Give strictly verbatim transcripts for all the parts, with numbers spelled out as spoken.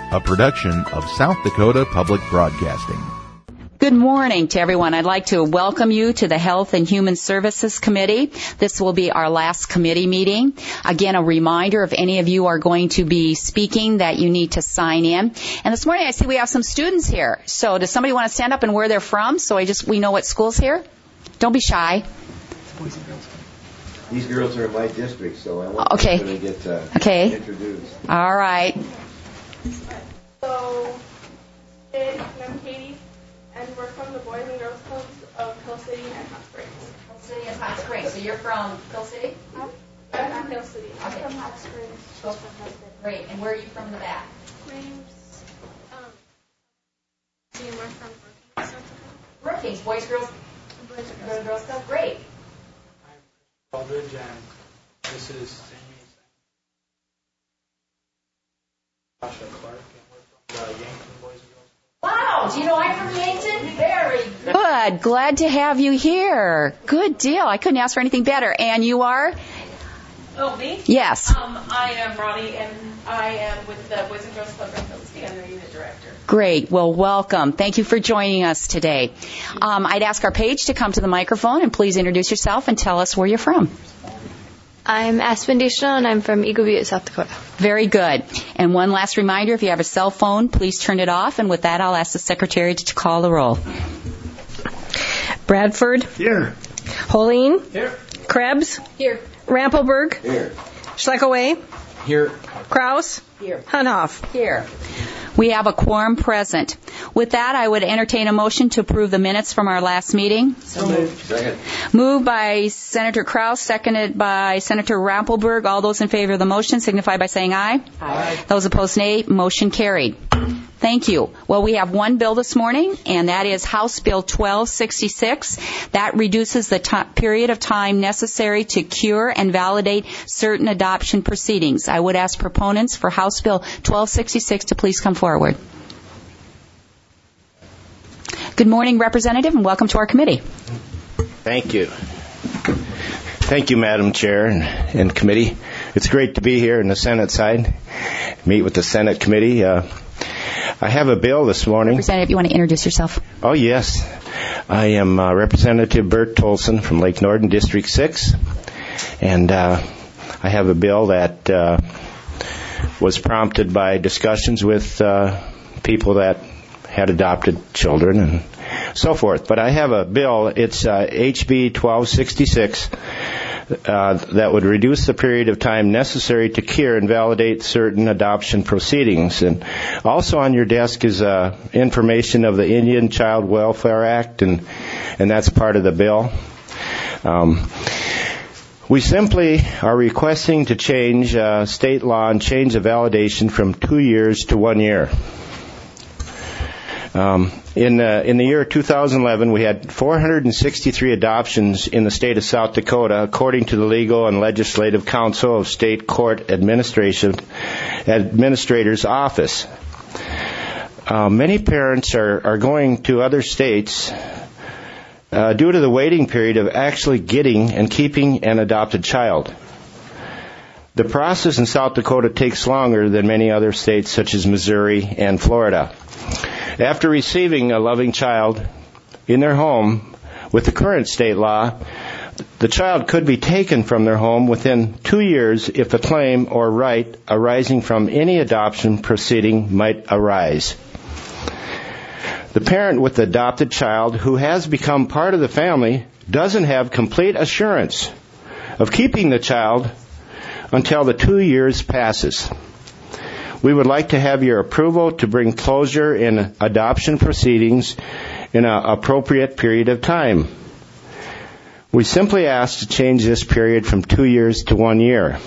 a production of South Dakota Public Broadcasting. Good morning to everyone. I'd like to welcome you to the Health and Human Services Committee. This will be our last committee meeting. Again, a reminder, if any of you are going to be speaking, that you need to sign in. And this morning I see we have some students here. So does somebody want to stand up and where they're from so I just we know what school's here? Don't be shy. Boys and girls. These girls are in my district, so I want okay. them to get uh, okay. introduced. All right. So, and I'm Katie, and we're from the Boys and Girls Clubs of Hill City and Hot Springs. Hill City and Hot Springs. So you're from Hill City? I'm from Hill City. I'm from Hot Springs. Oh, great. And where are you from in the back? My name's, um, and we're from Brookings, South Dakota. Brookings. Boys, Girls, Boys and Girls, Girls Club. Great. I'm Aldridge, and this is Sammy Sasha Clark, and we're from the Yankton Boys and Girls Club. Wow, do you know I'm from Yankton? Very good. Glad to have you here. Good deal. I couldn't ask for anything better. And you are? Oh, me? Yes. Um, I am Ronnie, and I am with the Boys and Girls Club of Hill City. I'm the unit director. Great. Well, welcome. Thank you for joining us today. Um, I'd ask our Paige to come to the microphone and please introduce yourself and tell us where you're from. I'm Aspen Deschanel, and I'm from Eagle Butte, South Dakota. Very good. And one last reminder, if you have a cell phone, please turn it off. And with that, I'll ask the secretary to call the roll. Bradford. Here. Holeen. Here. Krebs. Here. Rampelberg. Here. Schleckaway. Here. Kraus. Here. Hunhoff. Here. We have a quorum present. With that, I would entertain a motion to approve the minutes from our last meeting. So moved. Second. Moved by Senator Kraus, seconded by Senator Rampelberg. All those in favor of the motion signify by saying aye. Aye. Those opposed, nay. Motion carried. Thank you. Well, we have one bill this morning, and that is House Bill twelve sixty-six. That reduces the t- period of time necessary to cure and validate certain adoption proceedings. I would ask proponents for House Bill twelve sixty-six to please come forward. Good morning, Representative, and welcome to our committee. Thank you. Thank you, Madam Chair and, and committee. It's great to be here in the Senate side, meet with the Senate committee. Uh, I have a bill this morning. Representative, you want to introduce yourself? Oh, yes. I am uh, Representative Bert Tolson from Lake Norden, District six, and uh, I have a bill that uh, was prompted by discussions with uh, people that had adopted children and so forth. But I have a bill, it's uh, H B twelve sixty-six, uh, that would reduce the period of time necessary to cure and validate certain adoption proceedings. And also on your desk is uh, information of the Indian Child Welfare Act, and, and that's part of the bill. Um, we simply are requesting to change uh, state law and change the validation from two years to one year. Um, in, uh, in the year two thousand eleven, we had four hundred sixty-three adoptions in the state of South Dakota, according to the Legal and Legislative Council of State Court Administration Administrator's Office. Uh, many parents are, are going to other states uh, due to the waiting period of actually getting and keeping an adopted child. The process in South Dakota takes longer than many other states, such as Missouri and Florida. After receiving a loving child in their home, with the current state law, the child could be taken from their home within two years if a claim or right arising from any adoption proceeding might arise. The parent with the adopted child who has become part of the family doesn't have complete assurance of keeping the child until the two years passes. We would like to have your approval to bring closure in adoption proceedings in an appropriate period of time. We simply ask to change this period from two years to one year.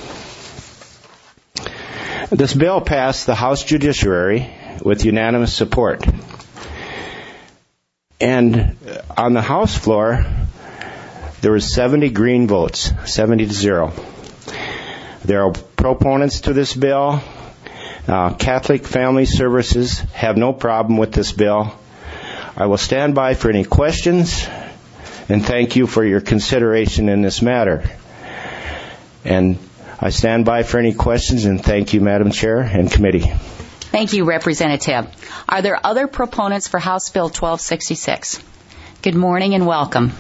This bill passed the House Judiciary with unanimous support. And on the House floor, there was seventy green votes, seventy to zero. There are proponents to this bill. Uh, Catholic Family Services have no problem with this bill. I will stand by for any questions, and thank you for your consideration in this matter. And I stand by for any questions, and thank you, Madam Chair and Committee. Thank you, Representative. Are there other proponents for House Bill twelve sixty-six? Good morning and welcome.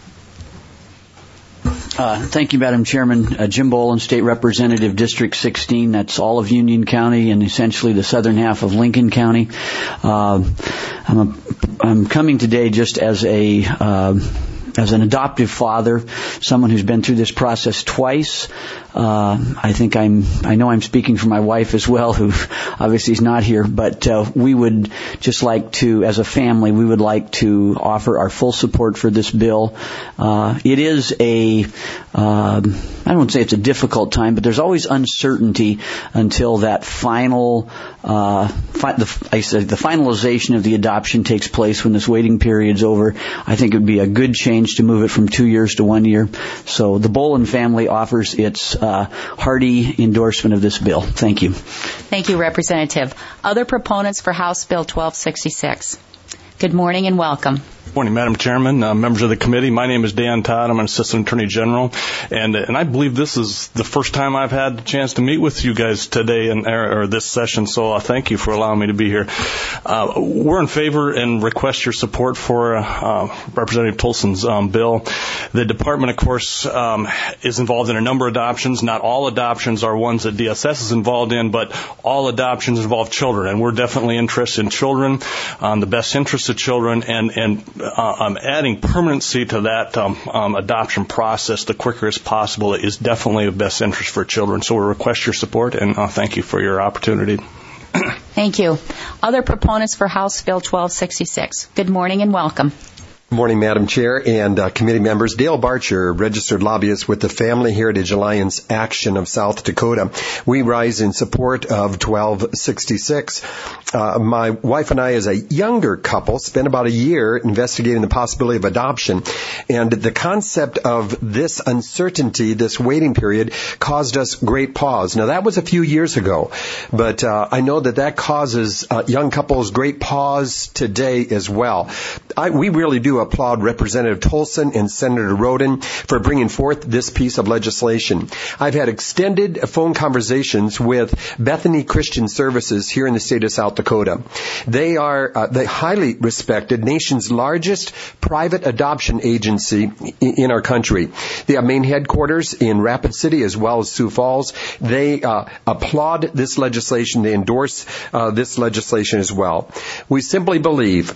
Uh, thank you, Madam Chairman. Uh, Jim Boland, State Representative, District sixteen. That's all of Union County and essentially the southern half of Lincoln County. Uh, I'm, a, I'm coming today just as a uh, as an adoptive father, someone who's been through this process twice. Uh, I think I'm, I know I'm speaking for my wife as well, who obviously is not here, but uh, we would just like to, as a family, we would like to offer our full support for this bill. Uh, it is a, uh, I don't want to say it's a difficult time, but there's always uncertainty until that final, uh, fi- the, I said the finalization of the adoption takes place when this waiting period's over. I think it would be a good change to move it from two years to one year. So the Boland family offers its uh, hearty endorsement of this bill. Thank you. Thank you, Representative. Other proponents for House Bill twelve sixty-six. Good morning and welcome. Good morning, Madam Chairman, uh, members of the committee. My name is Dan Todd. I'm an Assistant Attorney General, and and I believe this is the first time I've had the chance to meet with you guys today in, or, or this session, so uh, thank you for allowing me to be here. Uh, we're in favor and request your support for uh, Representative Tolson's um, bill. The department, of course, um, is involved in a number of adoptions. Not all adoptions are ones that D S S is involved in, but all adoptions involve children, and we're definitely interested in children, um, the best interests of children, and, and Uh, um, adding permanency to that um, um, adoption process the quicker as possible is definitely of best interest for children. So we request your support, and uh, thank you for your opportunity. Thank you. Other proponents for House Bill twelve sixty-six. Good morning and welcome. Good morning, Madam Chair and uh, committee members. Dale Barcher, registered lobbyist with the Family Heritage Alliance Action of South Dakota. We rise in support of twelve sixty-six. Uh, my wife and I, as a younger couple, spent about a year investigating the possibility of adoption, and the concept of this uncertainty, this waiting period, caused us great pause. Now, that was a few years ago, but uh, I know that that causes uh, young couples great pause today as well. I, we really do applaud Representative Tolson and Senator Roden for bringing forth this piece of legislation. I've had extended phone conversations with Bethany Christian Services here in the state of South Dakota. They are uh, the highly respected nation's largest private adoption agency in our country. They have main headquarters in Rapid City as well as Sioux Falls. They uh, applaud this legislation. They endorse uh, this legislation as well. We simply believe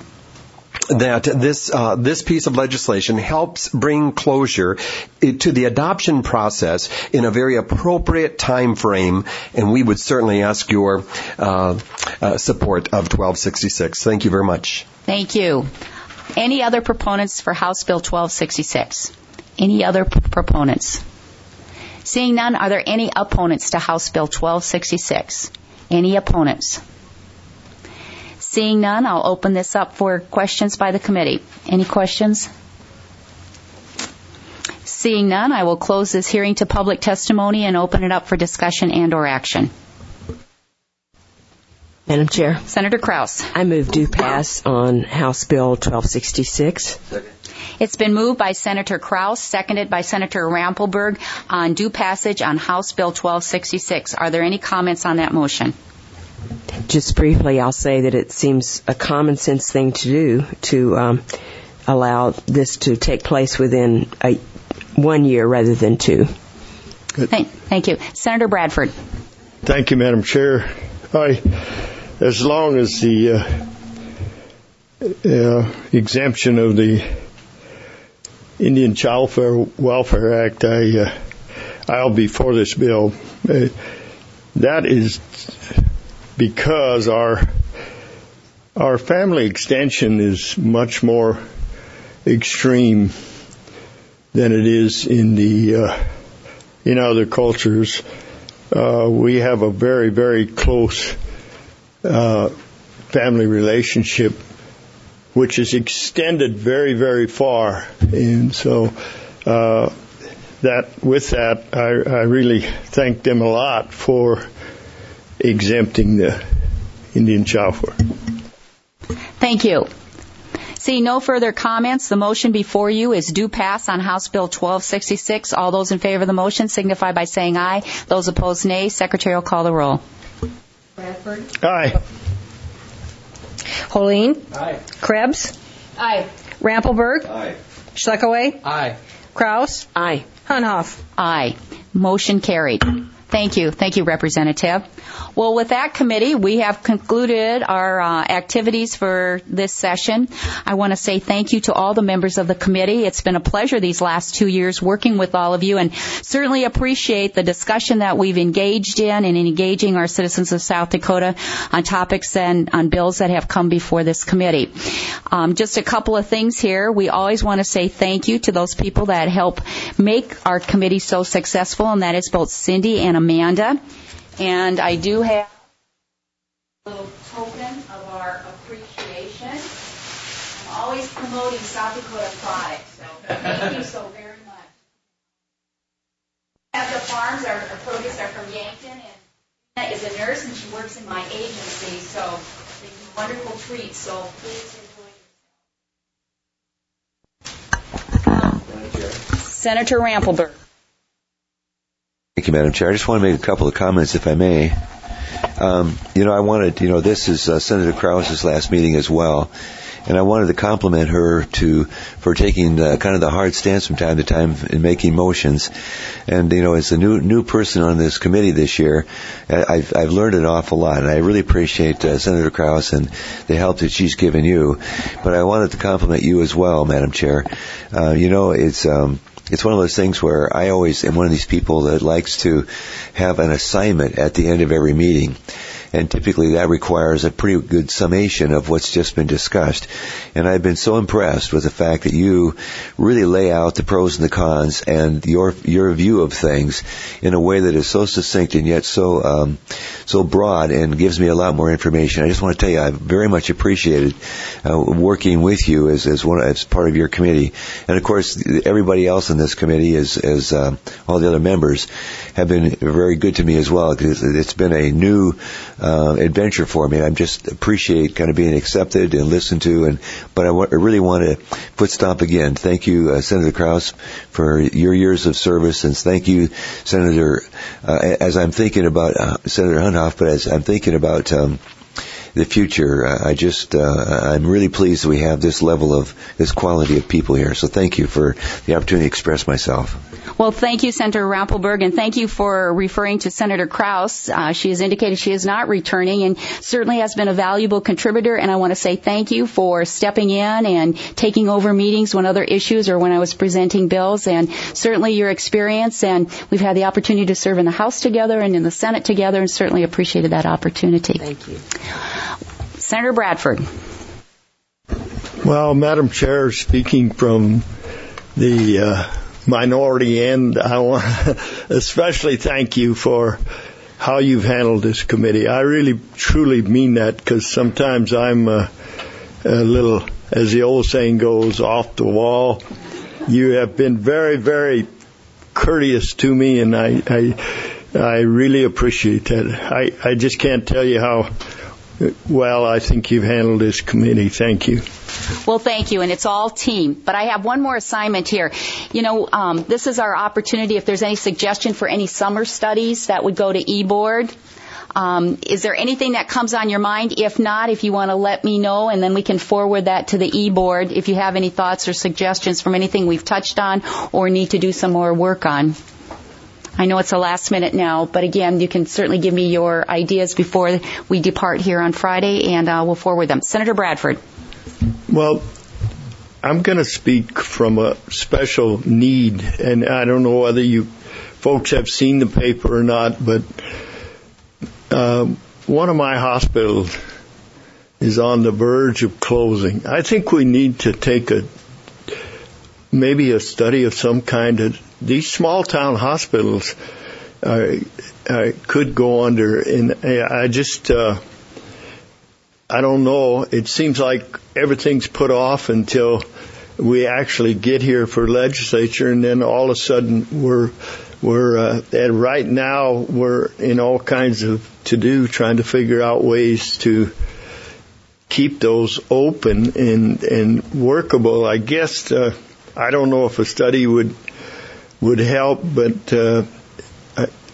that this uh, this piece of legislation helps bring closure to the adoption process in a very appropriate time frame, and we would certainly ask your uh, uh, support of twelve sixty-six. Thank you very much. Thank you. Any other proponents for House Bill twelve sixty-six? Any other p- proponents? Seeing none, are there any opponents to House Bill twelve sixty-six? Any opponents? Seeing none, I'll open this up for questions by the committee. Any questions? Seeing none, I will close this hearing to public testimony and open it up for discussion and or action. Madam Chair. Senator Kraus. I move due pass on House Bill twelve sixty-six. Second. It's been moved by Senator Kraus, seconded by Senator Rampelberg on due passage on House Bill twelve sixty-six. Are there any comments on that motion? Just briefly, I'll say that it seems a common sense thing to do to um, allow this to take place within a, one year rather than two. Thank, thank you. Senator Bradford. Thank you, Madam Chair. I, as long as the uh, uh, exemption of the Indian Child Welfare Act, I, uh, I'll be for this bill. Uh, that is because our our family extension is much more extreme than it is in the uh, in other cultures. Uh, we have a very, very close uh, family relationship, which is extended very, very far, and so uh, that with that, I, I really thank them a lot for exempting the Indian child welfare. Thank you. See no further comments. The motion before you is due pass on House Bill twelve sixty-six. All those in favor of the motion signify by saying aye. Those opposed, nay. Secretary will call the roll. Bradford. Aye. Holeen. Aye. Krebs. Aye. Rampelberg. Aye. Schleckaway. Aye. Kraus. Aye. Hunhoff. Aye. Motion carried. Thank you. Thank you, Representative. Well, with that committee, we have concluded our uh, activities for this session. I want to say thank you to all the members of the committee. It's been a pleasure these last two years working with all of you, and certainly appreciate the discussion that we've engaged in and engaging our citizens of South Dakota on topics and on bills that have come before this committee. Um, just a couple of things here. We always want to say thank you to those people that help make our committee so successful, and that is both Cindy and Amanda. And I do have a little token of our appreciation. I'm always promoting South Dakota products, so thank you so very much. At the farms, our, our produce are from Yankton, and Anna is a nurse and she works in my agency, so it's a wonderful treat. So please enjoy yourself. Senator Rampelberg. Thank you, Madam Chair. I just want to make a couple of comments, if I may. Um, you know, I wanted, you know, this is uh, Senator Krause's last meeting as well, and I wanted to compliment her to for taking uh, kind of the hard stance from time to time in making motions. And you know, as a new new person on this committee this year, I've I've learned an awful lot, and I really appreciate uh, Senator Krause and the help that she's given you. But I wanted to compliment you as well, Madam Chair. Uh, you know, it's. Um, It's one of those things where I always am one of these people that likes to have an assignment at the end of every meeting. And typically that requires a pretty good summation of what's just been discussed. And I've been so impressed with the fact that you really lay out the pros and the cons and your your view of things in a way that is so succinct and yet so um, so broad and gives me a lot more information. I just want to tell you I very much appreciated uh, working with you as as one as part of your committee. And of course, everybody else in this committee, as as uh, all the other members, have been very good to me as well, because it's been a new Uh, adventure for me. I just appreciate kind of being accepted and listened to, and but I, w- I really want to put stop again. Thank you, uh, Senator Krause, for your years of service, and thank you, Senator, uh, as I'm thinking about uh, Senator Hunhoff, but as I'm thinking about um, the future, uh, I just, uh, I'm really pleased that we have this level of, this quality of people here. So thank you for the opportunity to express myself. Well, thank you, Senator Rampelberg, and thank you for referring to Senator Krause. Uh, she has indicated she is not returning and certainly has been a valuable contributor, and I want to say thank you for stepping in and taking over meetings when other issues or when I was presenting bills, and certainly your experience, and we've had the opportunity to serve in the House together and in the Senate together, and certainly appreciated that opportunity. Thank you. Senator Bradford. Well, Madam Chair, speaking from the uh, minority end, I want to especially thank you for how you've handled this committee. I really, truly mean that, because sometimes I'm uh, a little, as the old saying goes, off the wall. You have been very, very courteous to me, and I, I, I really appreciate that. I, I just can't tell you how well I think you've handled this committee. Thank you. Well, thank you, and it's all team. But I have one more assignment here. You know, um, this is our opportunity. If there's any suggestion for any summer studies, that would go to eBoard. Um, is there anything that comes on your mind? If not, if you want to let me know, and then we can forward that to the eBoard if you have any thoughts or suggestions from anything we've touched on or need to do some more work on. I know it's the last minute now, but again, you can certainly give me your ideas before we depart here on Friday, and uh, we'll forward them. Senator Bradford. Well, I'm going to speak from a special need, and I don't know whether you folks have seen the paper or not, but uh, one of my hospitals is on the verge of closing. I think we need to take a maybe a study of some kind. Of these small town hospitals uh, uh, could go under, and I just uh, I don't know. It seems like everything's put off until we actually get here for legislature, and then all of a sudden we're we're uh, and right now we're in all kinds of to do, trying to figure out ways to keep those open and and workable. I guess uh, I don't know if a study would would help, but uh, I,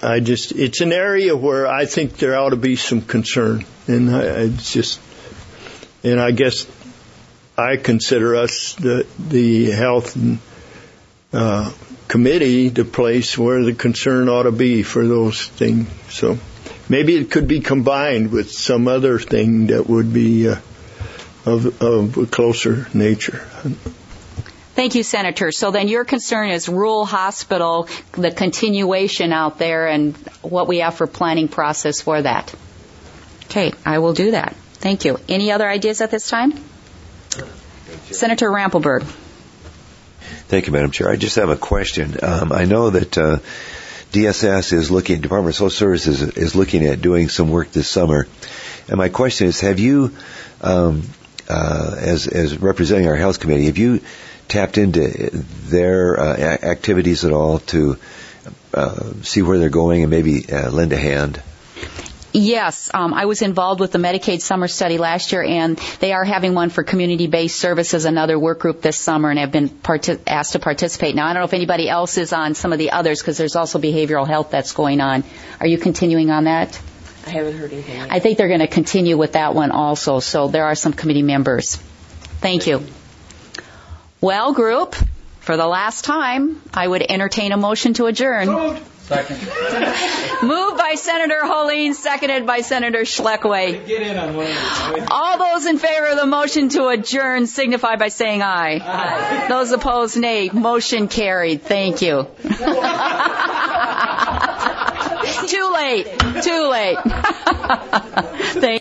I just, it's an area where I think there ought to be some concern. And I, it's just, and I guess I consider us, the, the health and, uh, committee, the place where the concern ought to be for those things. So maybe it could be combined with some other thing that would be, uh, of, of a closer nature. Thank you, Senator. So then your concern is rural hospital, the continuation out there, and what we have for planning process for that. Okay, I will do that. Thank you. Any other ideas at this time? Senator Rampelberg. Thank you, Madam Chair. I just have a question. Um, I know that uh, D S S is looking, Department of Social Services is looking at doing some work this summer. And my question is, have you, um, uh, as, as representing our health committee, have you tapped into their uh, activities at all to uh, see where they're going and maybe uh, lend a hand? Yes, um, I was involved with the Medicaid summer study last year, and they are having one for community-based services, another work group this summer, and have been part- asked to participate. Now, I don't know if anybody else is on some of the others, because there's also behavioral health that's going on. Are you continuing on that? I haven't heard anything. I think they're going to continue with that one also, so there are some committee members. Thank you. Well, group, for the last time, I would entertain a motion to adjourn. Moved. Second. Moved by Senator Holeen, seconded by Senator Schleckway. Get in on one of these. All those in favor of the motion to adjourn signify by saying aye. Aye. Those opposed, nay. Motion carried. Thank you. Too late. Too late. Thank